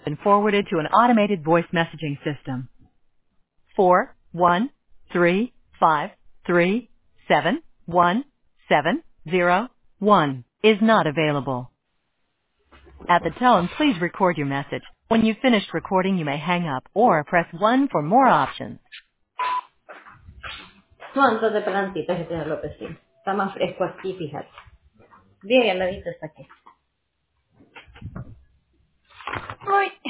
been forwarded to an automated voice messaging system. 41353717001 is not available. At the tone, please record your message. When you've finished recording, you may hang up or press 1 for more options. No, entonces plantita que tiene López, sí. Está más fresco aquí, fíjate. Bien, el ladito está aquí. Ay,